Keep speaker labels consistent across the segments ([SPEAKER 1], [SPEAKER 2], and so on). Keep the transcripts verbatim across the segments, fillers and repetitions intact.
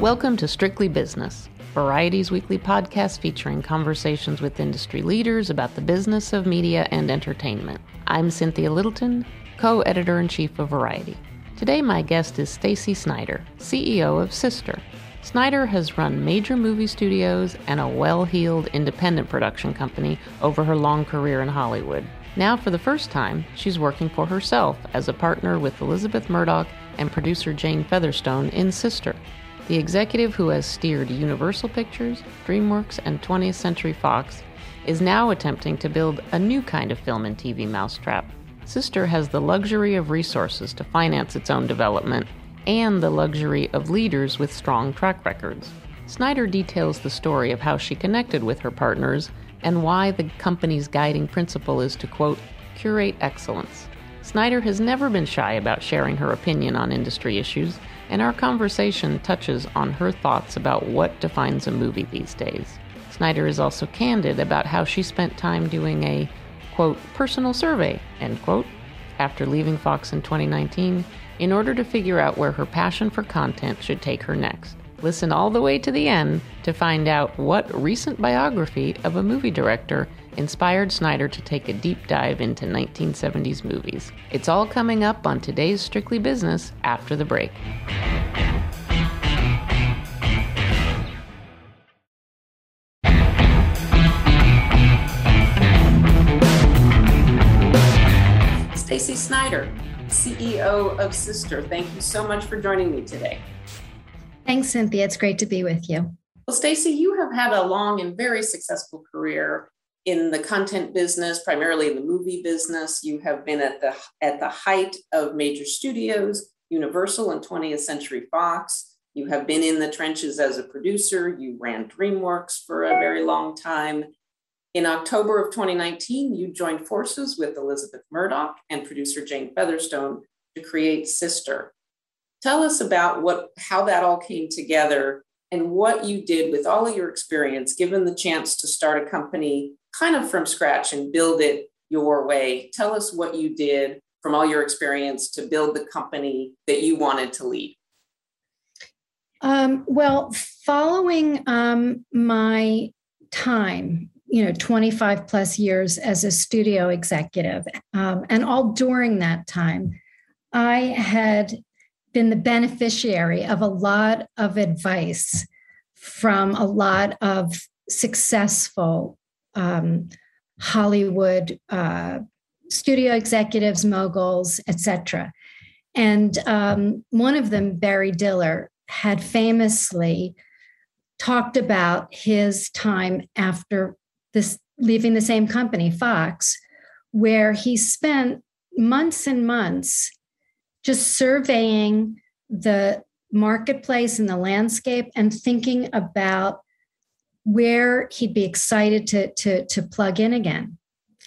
[SPEAKER 1] Welcome to Strictly Business, Variety's weekly podcast featuring conversations with industry leaders about the business of media and entertainment. I'm Cynthia Littleton, co-editor-in-chief of Variety. Today my guest is Stacey Snider, C E O of Sister. Snider has run major movie studios and a well-heeled independent production company over her long career in Hollywood. Now, for the first time, she's working for herself as a partner with Elizabeth Murdoch and producer Jane Featherstone in Sister. The executive who has steered Universal Pictures, DreamWorks, and twentieth Century Fox is now attempting to build a new kind of film and T V mousetrap. Sister has the luxury of resources to finance its own development and the luxury of leaders with strong track records. Snider details the story of how she connected with her partners and why the company's guiding principle is to, quote, curate excellence. Snider has never been shy about sharing her opinion on industry issues, and our conversation touches on her thoughts about what defines a movie these days. Snider is also candid about how she spent time doing a, quote, personal survey, end quote, after leaving Fox in twenty nineteen in order to figure out where her passion for content should take her next. Listen all the way to the end to find out what recent biography of a movie director inspired Snider to take a deep dive into nineteen seventies movies. It's all coming up on today's Strictly Business after the break. Stacey Snider, C E O of Sister, thank you so much for joining me today.
[SPEAKER 2] Thanks, Cynthia. It's great to be with you.
[SPEAKER 1] Well, Stacey, you have had a long and very successful career in the content business, primarily in the movie business. You have been at the at the height of major studios, Universal and twentieth Century Fox. You have been in the trenches as a producer. You ran DreamWorks for a very long time. In October of twenty nineteen, you joined forces with Elizabeth Murdoch and producer Jane Featherstone to create Sister. Tell us about what how that all came together and what you did with all of your experience, given the chance to start a company kind of from scratch and build it your way. Tell us what you did from all your experience to build the company that you wanted to lead.
[SPEAKER 2] Um, well, following um, my time, you know, twenty-five plus years as a studio executive, um, and all during that time, I had been the beneficiary of a lot of advice from a lot of successful um, Hollywood uh, studio executives, moguls, et cetera. And um, one of them, Barry Diller, had famously talked about his time after this, leaving the same company, Fox, where he spent months and months just surveying the marketplace and the landscape and thinking about where he'd be excited to, to, to plug in again.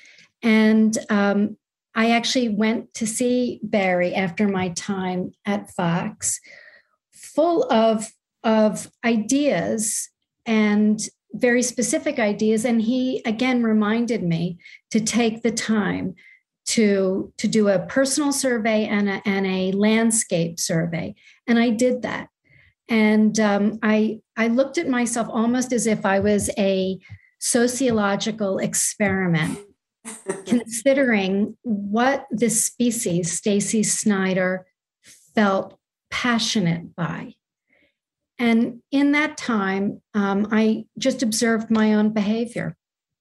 [SPEAKER 2] And um, I actually went to see Barry after my time at Fox, full of, of ideas and very specific ideas. And he, again, reminded me to take the time to, to do a personal survey and a, and a landscape survey. And I did that. And um, I, I looked at myself almost as if I was a sociological experiment, considering what this species, Stacey Snider, felt passionate by. And in that time, um, I just observed my own behavior.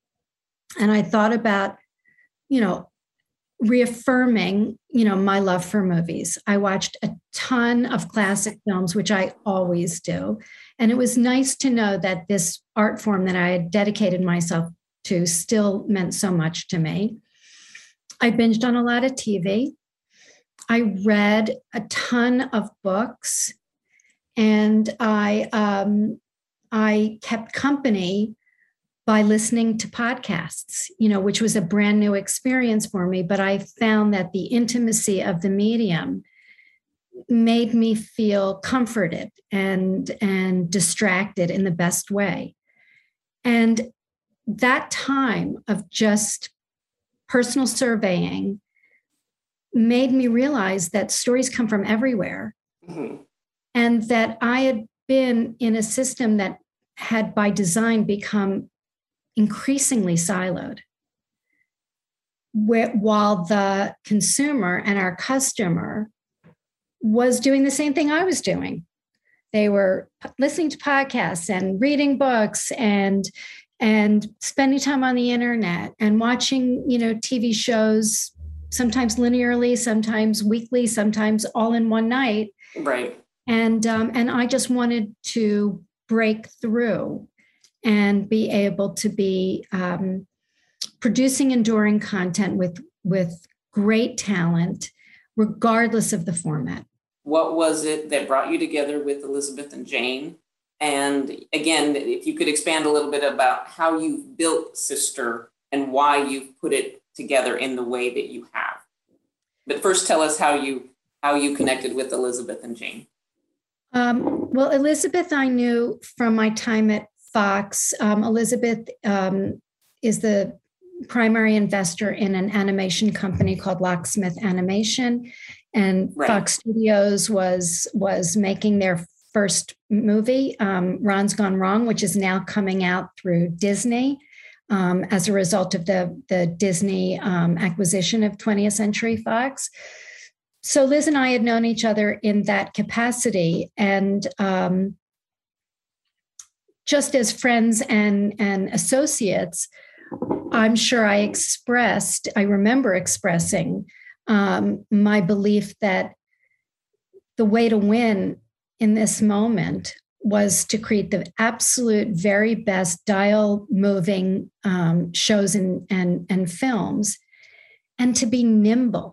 [SPEAKER 2] And I thought about, you know, reaffirming, you know, my love for movies. I watched a ton of classic films, which I always do. And it was nice to know that this art form that I had dedicated myself to still meant so much to me. I binged on a lot of T V. I read a ton of books, and I um, I kept company by listening to podcasts, you know, which was a brand new experience for me. But I found that the intimacy of the medium made me feel comforted and, and distracted in the best way. And that time of just personal surveying made me realize that stories come from everywhere. Mm-hmm. And that I had been in a system that had by design become increasingly siloed, where, while the consumer and our customer was doing the same thing I was doing. They were listening to podcasts and reading books and and spending time on the internet and watching, you know, T V shows, sometimes linearly, sometimes weekly, sometimes all in one night.
[SPEAKER 1] Right.
[SPEAKER 2] And um, and I just wanted to break through and be able to be um, producing enduring content with with great talent, regardless of the format.
[SPEAKER 1] What was it that brought you together with Elizabeth and Jane? And again, if you could expand a little bit about how you've built Sister and why you've put it together in the way that you have. But first, tell us how you how you connected with Elizabeth and Jane.
[SPEAKER 2] Um, well, Elizabeth, I knew from my time at Fox. Um, Elizabeth um, is the primary investor in an animation company called Locksmith Animation, and right. Fox Studios was was making their first movie, um, Ron's Gone Wrong, which is now coming out through Disney um, as a result of the the Disney um, acquisition of twentieth Century Fox. So Liz and I had known each other in that capacity, and um, just as friends and and associates, I'm sure I expressed, I remember expressing um, my belief that the way to win in this moment was to create the absolute very best dial moving um, shows and, and, and films, and to be nimble.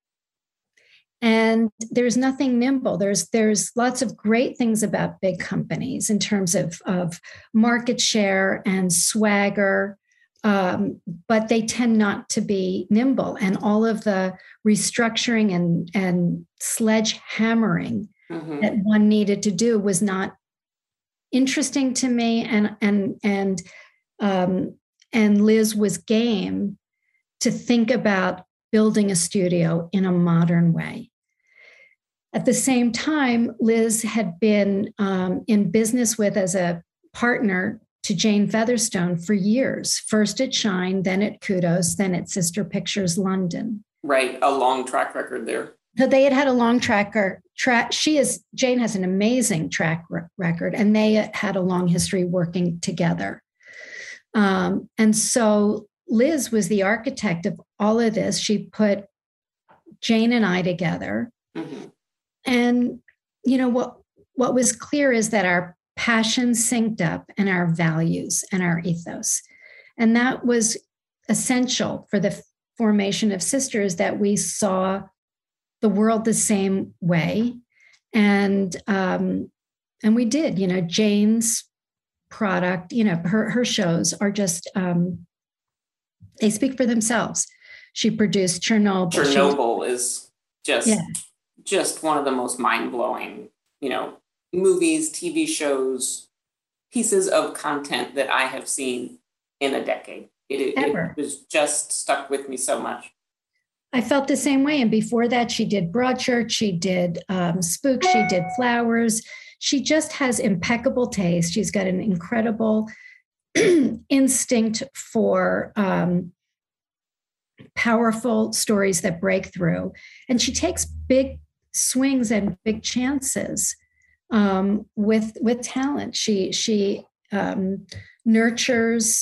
[SPEAKER 2] And there's nothing nimble. There's there's lots of great things about big companies in terms of, of market share and swagger, um, but they tend not to be nimble. And all of the restructuring and, and sledgehammering mm-hmm. that one needed to do was not interesting to me. And and and um, and Liz was game to think about building a studio in a modern way. At the same time, Liz had been um, in business with as a partner to Jane Featherstone for years, first at Shine, then at Kudos, then at Sister Pictures London.
[SPEAKER 1] Right, a long track record there.
[SPEAKER 2] So they had had a long tracker. Track. She is Jane has an amazing track r- record, and they had a long history working together. Um, and so Liz was the architect of all of this. She put Jane and I together. Mm-hmm. And, you know, what, what was clear is that our passions synced up and our values and our ethos. And that was essential for the formation of Sisters, that we saw the world the same way. And, um, and we did, you know, Jane's product, you know, her, her shows are just, um, they speak for themselves. She produced Chernobyl.
[SPEAKER 1] Chernobyl she, is just,
[SPEAKER 2] yeah.
[SPEAKER 1] just one of the most mind-blowing, you know, movies, T V shows, pieces of content that I have seen in a decade. It, it, it was just stuck with me so much.
[SPEAKER 2] I felt the same way. And before that, she did Broadchurch, she did um, Spook, she did Flowers. She just has impeccable taste. She's got an incredible instinct for um, powerful stories that break through. And she takes big swings and big chances um, with, with talent. She, she um, nurtures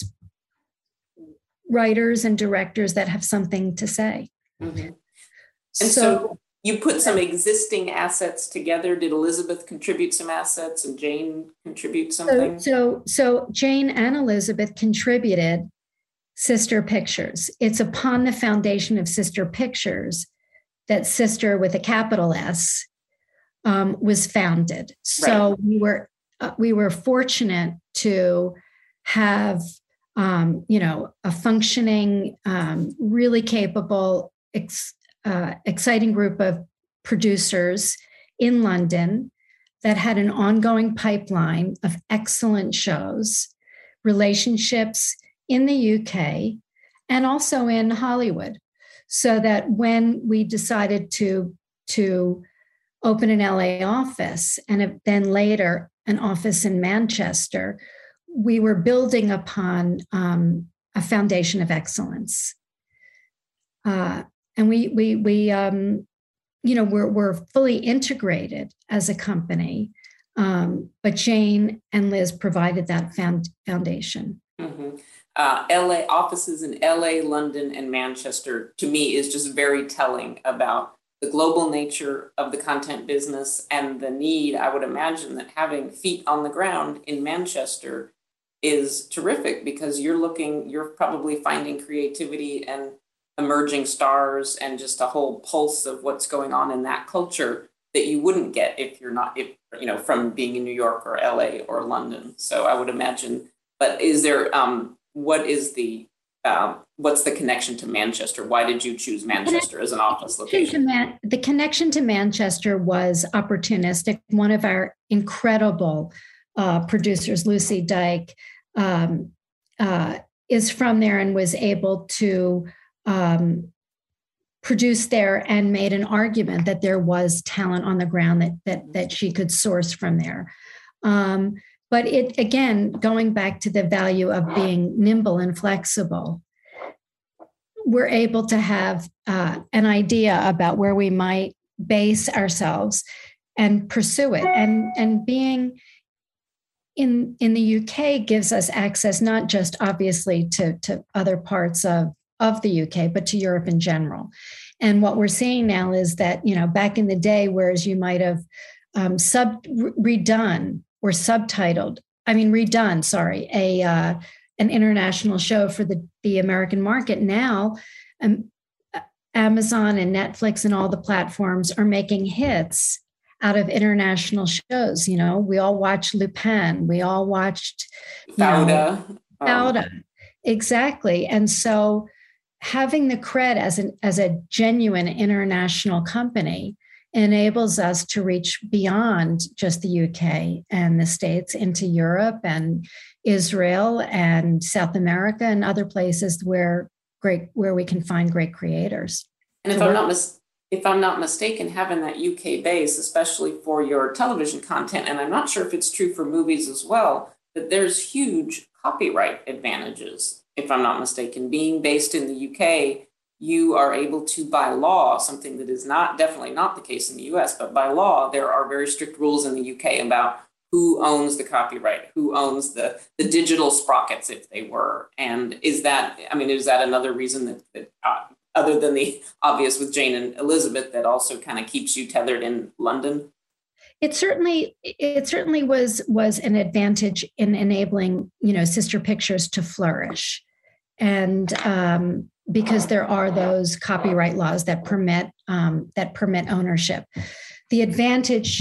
[SPEAKER 2] writers and directors that have something to say.
[SPEAKER 1] Mm-hmm. And so, so you put some existing assets together. Did Elizabeth contribute some assets and Jane contribute something?
[SPEAKER 2] So, so, so Jane and Elizabeth contributed Sister Pictures. It's upon the foundation of Sister Pictures that Sister with a capital S um, was founded. So right. we were uh, we were fortunate to have um, you know a functioning, um, really capable, ex, uh, exciting group of producers in London that had an ongoing pipeline of excellent shows, relationships in the U K, and also in Hollywood. So that when we decided to, to open an L A office and then later an office in Manchester, we were building upon um, a foundation of excellence. Uh, and we, we, we um, you know, we're, we're fully integrated as a company. Um, but Jane and Liz provided that found, foundation.
[SPEAKER 3] Mm-hmm. Uh, L A offices in L A, London, and Manchester, to me, is just very telling about the global nature of the content business and the need. I would imagine that having feet on the ground in Manchester is terrific, because you're looking, you're probably finding creativity and emerging stars and just a whole pulse of what's going on in that culture that you wouldn't get if you're not, if you know, from being in New York or L A or London. So I would imagine. But is there, um, what is the, um, what's the connection to Manchester? Why did you choose Manchester as an office location?
[SPEAKER 2] Man, the connection to Manchester was opportunistic. One of our incredible uh, producers, Lucy Dyke, um, uh, is from there and was able to um, produce there and made an argument that there was talent on the ground that that, that she could source from there. Um, but it, again, going back to the value of being nimble and flexible, we're able to have uh, an idea about where we might base ourselves and pursue it. And, and being in, in the U K gives us access, not just obviously to, to other parts of, of the U K, but to Europe in general. And what we're seeing now is that, you know, back in the day, whereas you might have um, sub redone or subtitled, I mean, redone, sorry, a uh, an international show for the, the American market. Now, um, Amazon and Netflix and all the platforms are making hits out of international shows. You know, we all watched Lupin. We all watched
[SPEAKER 3] Fauda.
[SPEAKER 2] Fauda. Um. Exactly. And so having the cred as an as a genuine international company enables us to reach beyond just the U K and the States into Europe and Israel and South America and other places where great where we can find great creators.
[SPEAKER 3] And if I'm not mis- if I'm not mistaken, having that U K base, especially for your television content, and I'm not sure if it's true for movies as well, that there's huge copyright advantages. If I'm not mistaken, being based in the U K, you are able to, by law, something that is not definitely not the case in the U S, but by law, there are very strict rules in the U K about who owns the copyright, who owns the, the digital sprockets, if they were. And is that, I mean, is that another reason that, that uh, other than the obvious with Jane and Elizabeth, that also kind of keeps you tethered in London?
[SPEAKER 2] It certainly, it certainly was was an advantage in enabling, you know, Sister Pictures to flourish, and um, because there are those copyright laws that permit um, that permit ownership. The advantage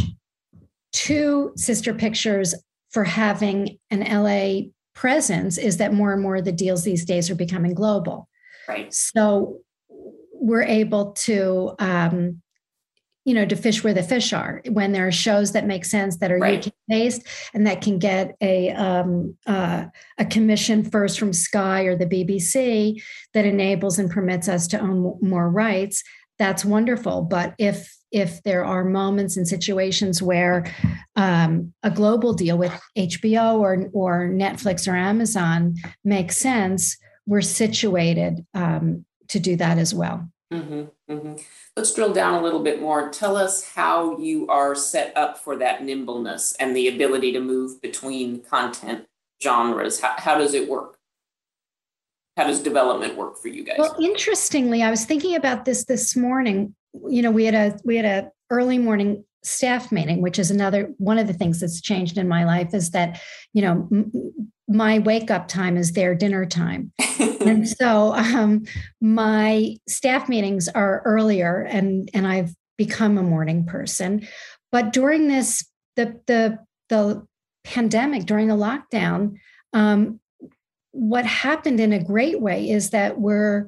[SPEAKER 2] to Sister Pictures for having an L A presence is that more and more of the deals these days are becoming global.
[SPEAKER 3] Right.
[SPEAKER 2] So we're able to. Um, you know, to fish where the fish are, when there are shows that make sense, that are
[SPEAKER 3] right.
[SPEAKER 2] U K based and that can get a um, uh, a commission first from Sky or the B B C that enables and permits us to own more rights. That's wonderful. But if if there are moments and situations where um, a global deal with H B O or or Netflix or Amazon makes sense, we're situated um, to do that as well.
[SPEAKER 3] Mm-hmm, mm-hmm. Let's drill down a little bit more. Tell us how you are set up for that nimbleness and the ability to move between content genres. How, how does it work? How does development work for you guys?
[SPEAKER 2] Well, interestingly, I was thinking about this this morning. You know, we had a we had a early morning staff meeting, which is another one of the things that's changed in my life is that, you know, m- my wake up time is their dinner time. And so um, my staff meetings are earlier and, and I've become a morning person. But during this, the, the, the pandemic, during the lockdown, um, what happened in a great way is that we're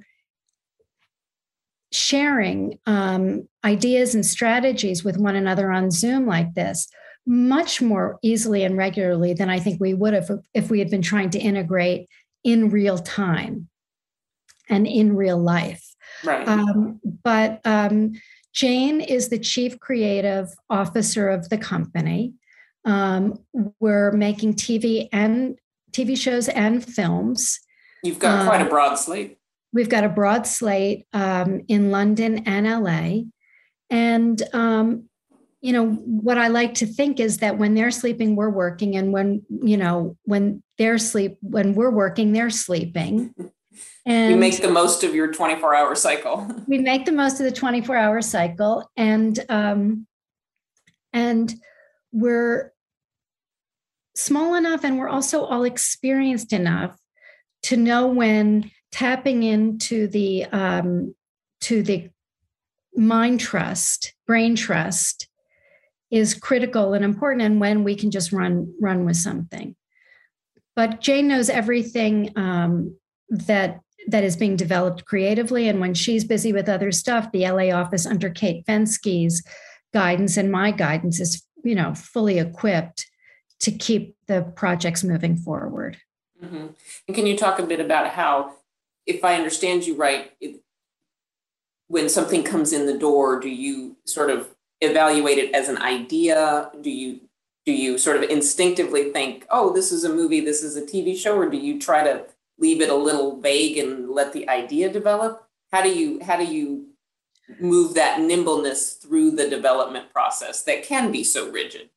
[SPEAKER 2] sharing um, ideas and strategies with one another on Zoom like this much more easily and regularly than I think we would have if we had been trying to integrate in real time and in real life.
[SPEAKER 3] Right.
[SPEAKER 2] Um, but um, Jane is the chief creative officer of the company. Um, we're making T V and T V shows and films.
[SPEAKER 3] You've got
[SPEAKER 2] um,
[SPEAKER 3] quite a broad slate.
[SPEAKER 2] We've got a broad slate um, in London and L A. And, um, you know, what I like to think is that when they're sleeping, we're working. And when, you know, when they're sleep, when we're working, they're sleeping. And
[SPEAKER 3] you make the most of your twenty-four hour cycle.
[SPEAKER 2] We make the most of the twenty-four hour cycle. And, um, and we're small enough, and we're also all experienced enough to know when tapping into the, um, to the mind trust, brain trust is critical and important, and when we can just run, run with something. But Jane knows everything um, that that is being developed creatively. And when she's busy with other stuff, the L A office under Kate Fenske's guidance and my guidance is, you know, fully equipped to keep the projects moving forward.
[SPEAKER 3] Mm-hmm. And can you talk a bit about how, if I understand you right, it, when something comes in the door, do you sort of evaluate it as an idea? Do you do you sort of instinctively think, oh, this is a movie, this is a T V show, or do you try to leave it a little vague and let the idea develop? How do you how do you move that nimbleness through the development process that can be so rigid?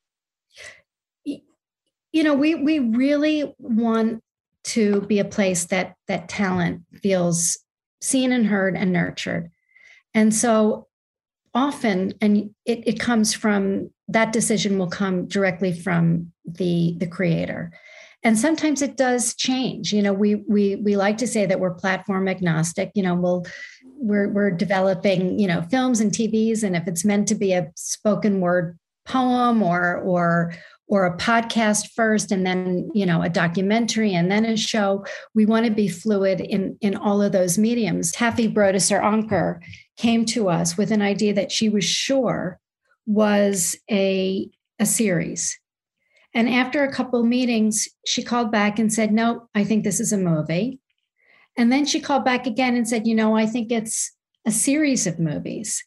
[SPEAKER 2] You know, we we really want to be a place that that talent feels seen and heard and nurtured. And so often, and it, it comes from, that decision will come directly from the, the creator. And sometimes it does change. You know, we we we like to say that we're platform agnostic. You know, we'll we're we're developing, you know, films and T Vs, and if it's meant to be a spoken word poem or or or a podcast first, and then, you know, a documentary and then a show, we want to be fluid in in all of those mediums. Taffy Brodesser Anker came to us with an idea that she was sure was a a series. And after a couple of meetings, she called back and said, no, I think this is a movie. And then she called back again and said, you know, I think it's a series of movies.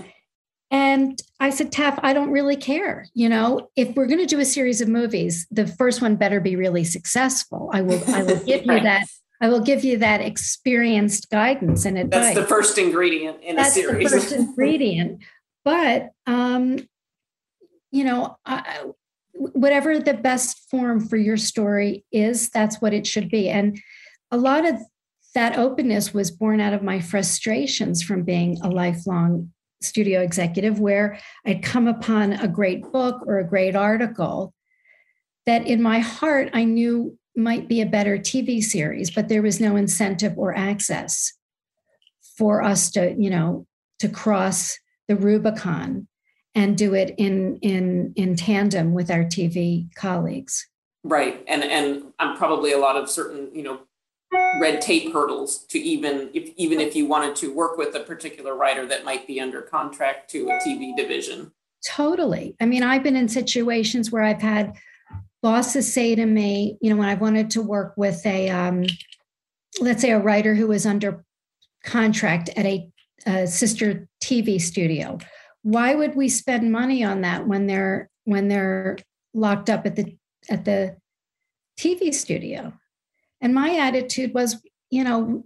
[SPEAKER 2] And I said, Taff, I don't really care. You know, if we're going to do a series of movies, the first one better be really successful. I will, I will give right. you that. I will give you that experienced guidance and advice.
[SPEAKER 3] That's the first ingredient in
[SPEAKER 2] That's
[SPEAKER 3] a series.
[SPEAKER 2] That's the first ingredient. But, um, you know, I, whatever the best form for your story is, that's what it should be. And a lot of that openness was born out of my frustrations from being a lifelong studio executive, where I'd come upon a great book or a great article that in my heart I knew might be a better T V series, but there was no incentive or access for us to, you know, to cross the Rubicon and do it in in in tandem with our T V colleagues.
[SPEAKER 3] Right. And and I'm probably a lot of certain, you know, red tape hurdles to even if even if you wanted to work with a particular writer that might be under contract to a T V division.
[SPEAKER 2] Totally. I mean, I've been in situations where I've had bosses say to me, you know, when I wanted to work with a, um, let's say a writer who was under contract at a, a sister T V studio, why would we spend money on that when they're when they're locked up at the at the T V studio? And my attitude was, you know,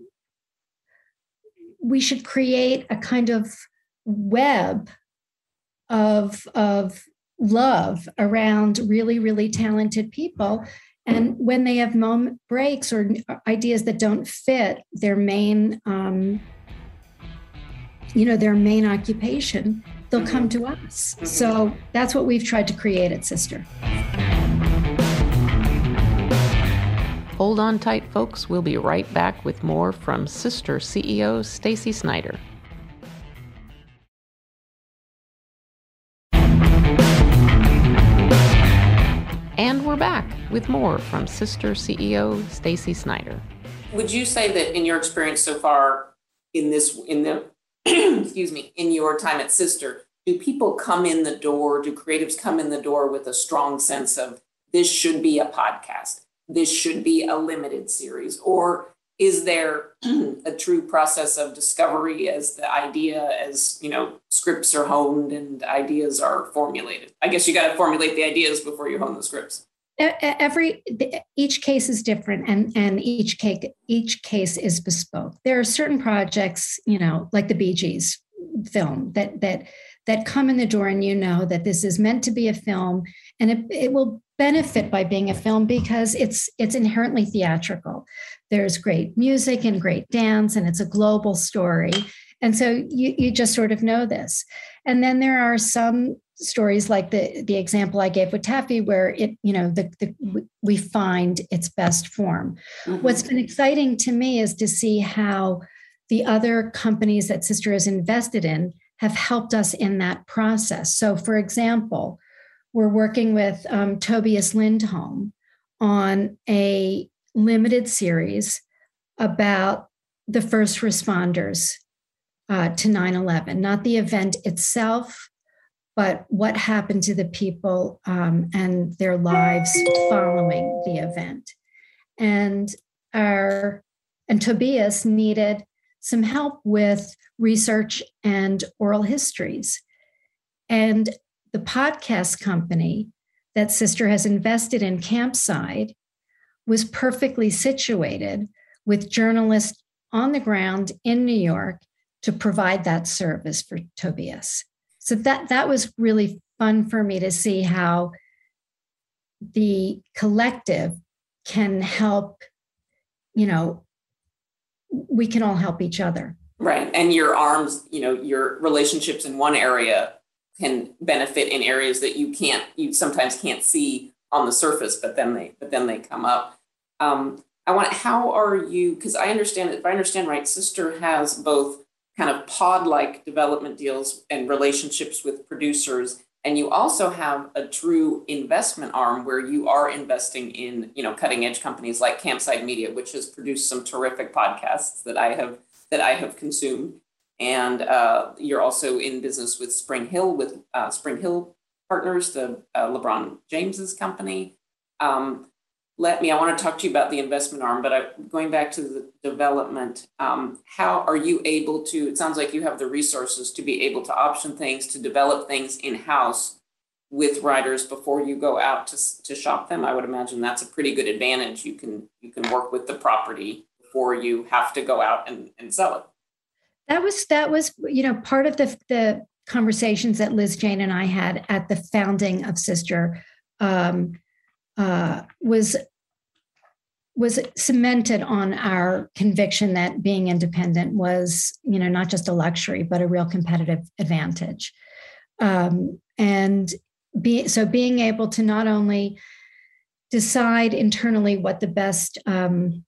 [SPEAKER 2] we should create a kind of web of, of love around really, really talented people. And when they have moment breaks or ideas that don't fit their main, um, you know, their main occupation, they'll mm-hmm. come to us. Mm-hmm. So that's what we've tried to create at Sister.
[SPEAKER 1] Hold on tight, folks. We'll be right back with more from Sister C E O Stacey Snider. And we're back with more from Sister C E O Stacey Snider.
[SPEAKER 3] Would you say that in your experience so far in this, in the, excuse me, in your time at Sister, do people come in the door, do creatives come in the door with a strong sense of this should be a podcast? This should be a limited series, or is there a true process of discovery as the idea, as, you know, scripts are honed and ideas are formulated? I guess you got to formulate the ideas before you hone the scripts.
[SPEAKER 2] Every each case is different, and and each case each case is bespoke. There are certain projects, you know, like the Bee Gees film, that that that come in the door, and you know that this is meant to be a film, and it, it will benefit by being a film because it's it's inherently theatrical. There's great music and great dance, and it's a global story, and so you you just sort of know this. And then there are some stories like the the example I gave with Taffy, where it, you know, the, the we find its best form. Mm-hmm. What's been exciting to me is to see how the other companies that Sister has invested in have helped us in that process. So, for example, we're working with um, Tobias Lindholm on a limited series about the first responders uh, to nine eleven, not the event itself, but what happened to the people um, and their lives following the event. And our and Tobias needed some help with research and oral histories. And the podcast company that Sister has invested in, Campside, was perfectly situated with journalists on the ground in New York to provide that service for Tobias. So that, that was really fun for me to see how the collective can help, you know, we can all help each other.
[SPEAKER 3] Right. And your arms, you know, your relationships in one area can benefit in areas that you can't, you sometimes can't see on the surface, but then they, but then they come up. Um, I want, how are you, because I understand, if I understand right, Sister has both kind of pod-like development deals and relationships with producers, and you also have a true investment arm where you are investing in, you know, cutting edge companies like Campside Media, which has produced some terrific podcasts that I have that I have consumed. And uh, you're also in business with Spring Hill, with uh, Spring Hill Partners, the uh, LeBron James's company. Um, let me, I want to talk to you about the investment arm, but I, going back to the development, um, how are you able to, it sounds like you have the resources to be able to option things, to develop things in-house with writers before you go out to, to shop them. I would imagine that's a pretty good advantage. You can, you can work with the property before you have to go out and, and sell it.
[SPEAKER 2] That was, that was, you know, part of the, the conversations that Liz Jane and I had at the founding of Sister, um, uh, was, was cemented on our conviction that being independent was, you know, not just a luxury, but a real competitive advantage. Um, and be, so being able to not only decide internally what the best um,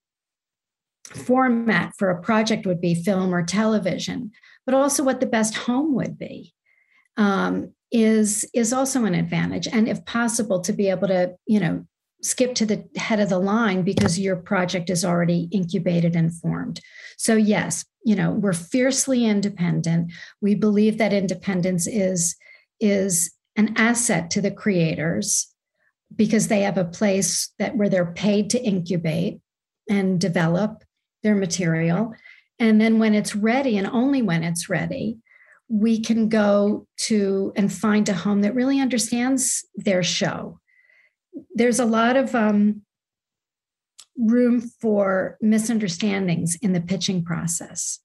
[SPEAKER 2] format for a project would be, film or television, but also what the best home would be, um, is, is also an advantage. And if possible, to be able to, you know, skip to the head of the line because your project is already incubated and formed. So yes, you know, we're fiercely independent. We believe that independence is, is an asset to the creators because they have a place that where they're paid to incubate and develop their material. And then when it's ready, and only when it's ready, we can go to and find a home that really understands their show. There's a lot of um, room for misunderstandings in the pitching process.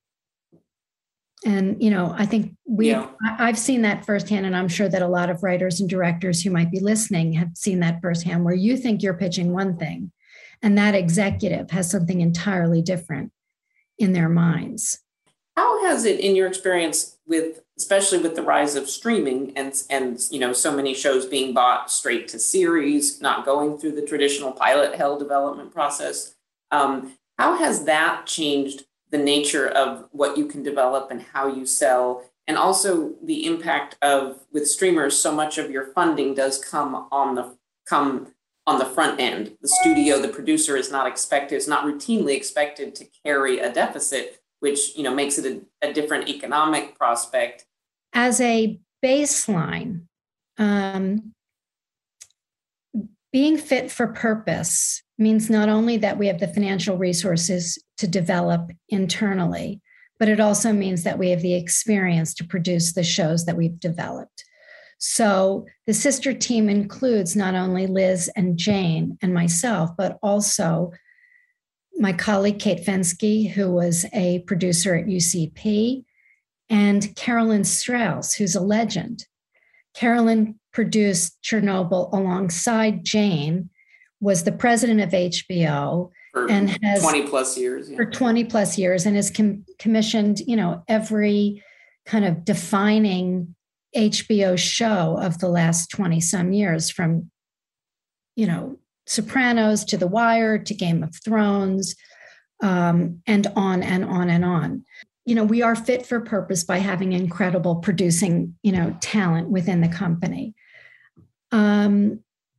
[SPEAKER 2] And, you know, I think we, yeah. I've seen that firsthand, and I'm sure that a lot of writers and directors who might be listening have seen that firsthand, where you think you're pitching one thing and that executive has something entirely different in their minds.
[SPEAKER 3] How has it, in your experience, with especially with the rise of streaming and and you know so many shows being bought straight to series, not going through the traditional pilot hell development process, um, how has that changed the nature of what you can develop and how you sell, and also the impact of, with streamers, so much of your funding does come on the come on the front end. The studio, the producer is not expected, is not routinely expected to carry a deficit, which, you know, makes it a, a different economic prospect.
[SPEAKER 2] As a baseline, um, being fit for purpose means not only that we have the financial resources to develop internally, but it also means that we have the experience to produce the shows that we've developed. So the sister team includes not only Liz and Jane and myself, but also my colleague Kate Fensky, who was a producer at U C P, and Carolyn Strauss, who's a legend. Carolyn produced Chernobyl alongside Jane, was the president of H B O,
[SPEAKER 3] for
[SPEAKER 2] and has
[SPEAKER 3] twenty plus years. Yeah.
[SPEAKER 2] For twenty plus years, and has com- commissioned, you know, every kind of defining H B O show of the last twenty some years, from, you know, Sopranos to The Wire to Game of Thrones, um, and on and on and on. You know, we are fit for purpose by having incredible producing, you know, talent within the company. Um,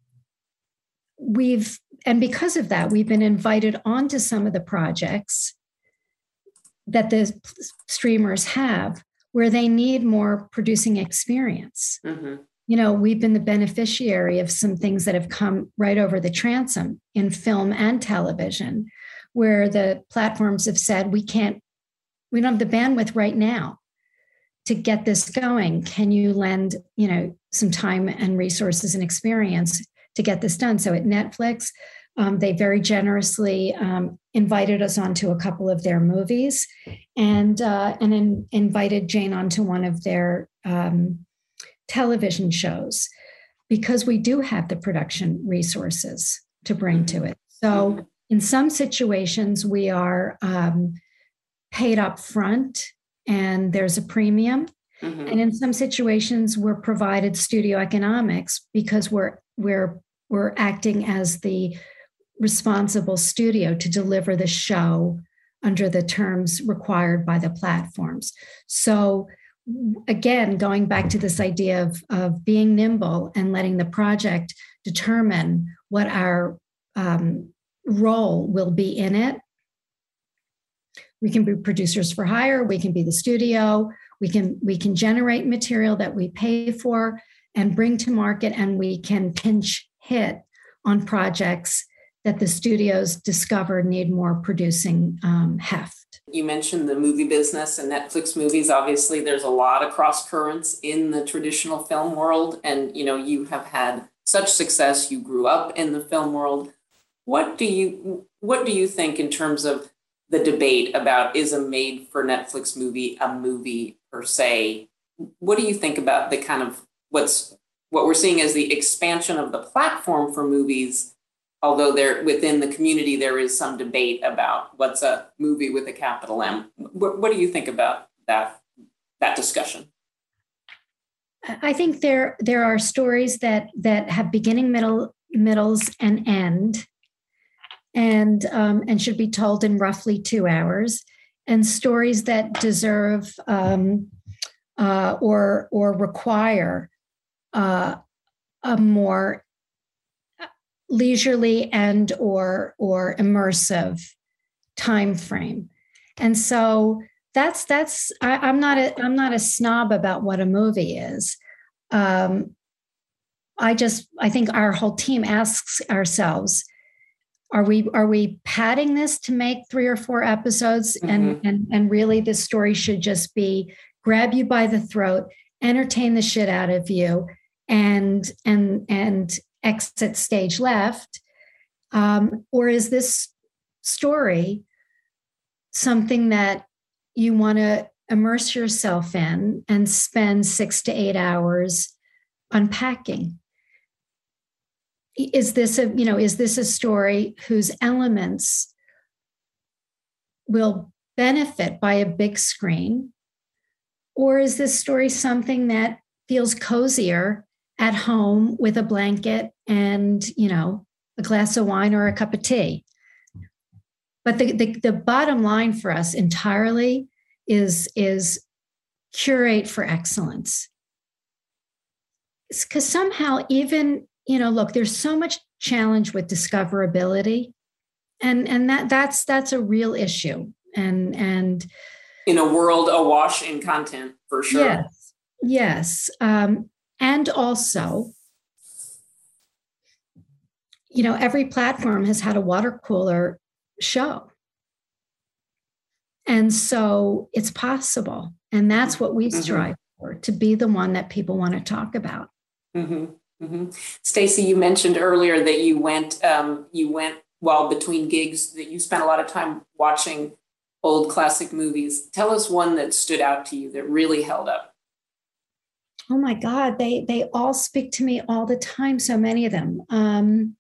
[SPEAKER 2] we've, and because of that, we've been invited onto some of the projects that the streamers have where they need more producing experience. Mm-hmm. You know, we've been the beneficiary of some things that have come right over the transom in film and television, where the platforms have said, we can't, we don't have the bandwidth right now to get this going. Can you lend, you know, some time and resources and experience to get this done? So at Netflix, um, they very generously um, invited us onto a couple of their movies, and uh, and in, invited Jane onto one of their um, television shows, because we do have the production resources to bring to it. So in some situations, we are um, paid up front and there's a premium. Mm-hmm. And in some situations, we're provided studio economics because we're we're we're acting as the responsible studio to deliver the show under the terms required by the platforms. So again, going back to this idea of, of being nimble and letting the project determine what our um, role will be in it. We can be producers for hire, we can be the studio, we can, we can generate material that we pay for and bring to market, and we can pinch hit on projects that the studios discover need more producing um, heft.
[SPEAKER 3] You mentioned the movie business and Netflix movies. Obviously, there's a lot of cross currents in the traditional film world. And, you know, you have had such success. You grew up in the film world. What do you, what do you think in terms of the debate about, is a made for Netflix movie a movie per se? What do you think about the kind of what's, what we're seeing as the expansion of the platform for movies? Although there within the community, there is some debate about what's a movie with a capital M. What, what do you think about that, that discussion?
[SPEAKER 2] I think there, there are stories that, that have beginning, middle, middles, and end, and, um, and should be told in roughly two hours, and stories that deserve um, uh, or, or require uh, a more leisurely and or or immersive time frame. And so that's that's I, I'm not a I'm not a snob about what a movie is. Um, I just I think our whole team asks ourselves, are we are we padding this to make three or four episodes? Mm-hmm. and and and really this story should just be grab you by the throat, entertain the shit out of you, and and and exit stage left? Um, or is this story something that you want to immerse yourself in and spend six to eight hours unpacking? Is this a, you know, is this a story whose elements will benefit by a big screen? Or is this story something that feels cozier at home with a blanket and, you know, a glass of wine or a cup of tea? But the, the, the bottom line for us entirely is, is curate for excellence. Because somehow even, you know, look, there's so much challenge with discoverability. And, and that that's that's a real issue. And and
[SPEAKER 3] in a world awash in content, for sure.
[SPEAKER 2] Yes. Yes. Um, And also, you know, every platform has had a water cooler show. And so it's possible. And that's what we strive mm-hmm. for, to be the one that people want to talk about.
[SPEAKER 3] Mm-hmm. Mm-hmm. Stacey, you mentioned earlier that you went, um, you went while between gigs, that you spent a lot of time watching old classic movies. Tell us one that stood out to you that really held up.
[SPEAKER 2] Oh my God, they they all speak to me all the time. So many of them. Um,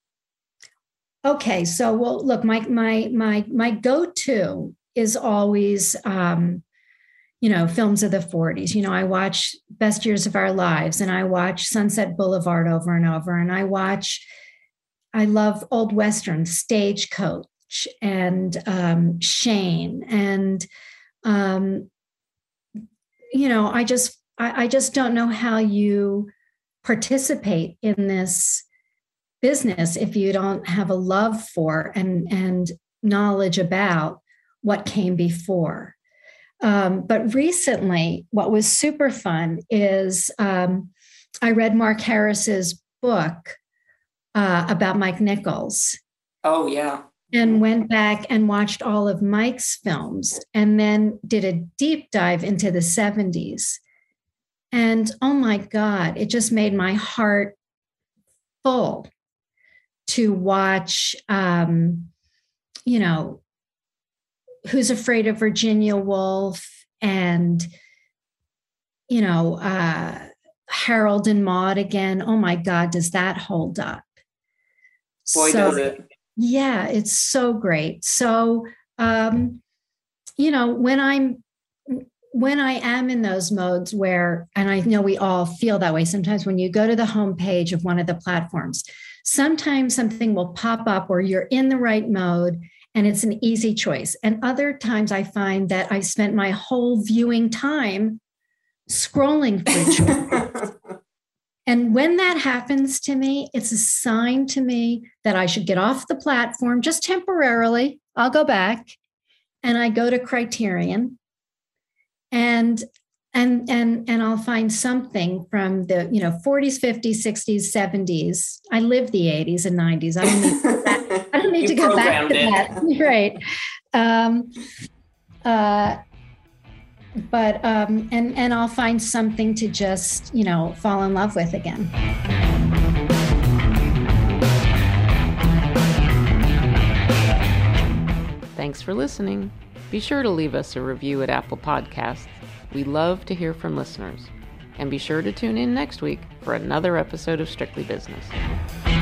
[SPEAKER 2] okay, so well, look, my my my my go-to is always, um, you know, films of the forties. You know, I watch Best Years of Our Lives, and I watch Sunset Boulevard over and over, and I watch. I love old Westerns, Stagecoach, and um, Shane, and um, you know, I just. I just don't know how you participate in this business if you don't have a love for and, and knowledge about what came before. Um, but recently, what was super fun is um, I read Mark Harris's book uh, about Mike Nichols.
[SPEAKER 3] Oh, yeah.
[SPEAKER 2] And went back and watched all of Mike's films and then did a deep dive into the seventies. And oh my God, it just made my heart full to watch, um, you know, Who's Afraid of Virginia Woolf and, you know, uh, Harold and Maude again. Oh my God, does that hold up?
[SPEAKER 3] Boy,
[SPEAKER 2] so,
[SPEAKER 3] does it.
[SPEAKER 2] Yeah, it's so great. So, um, you know, when I'm, When I am in those modes where, and I know we all feel that way, sometimes when you go to the homepage of one of the platforms, sometimes something will pop up where you're in the right mode and it's an easy choice. And other times I find that I spent my whole viewing time scrolling through. And when that happens to me, it's a sign to me that I should get off the platform just temporarily. I'll go back and I go to Criterion. And and and and I'll find something from the, you know, forties, fifties, sixties, seventies. I lived the eighties and nineties. I don't need to go back, I don't need to go back to it. that. Right. Um, uh, but um, and and I'll find something to just, you know, fall in love with again.
[SPEAKER 1] Thanks for listening. Be sure to leave us a review at Apple Podcasts. We love to hear from listeners. And be sure to tune in next week for another episode of Strictly Business.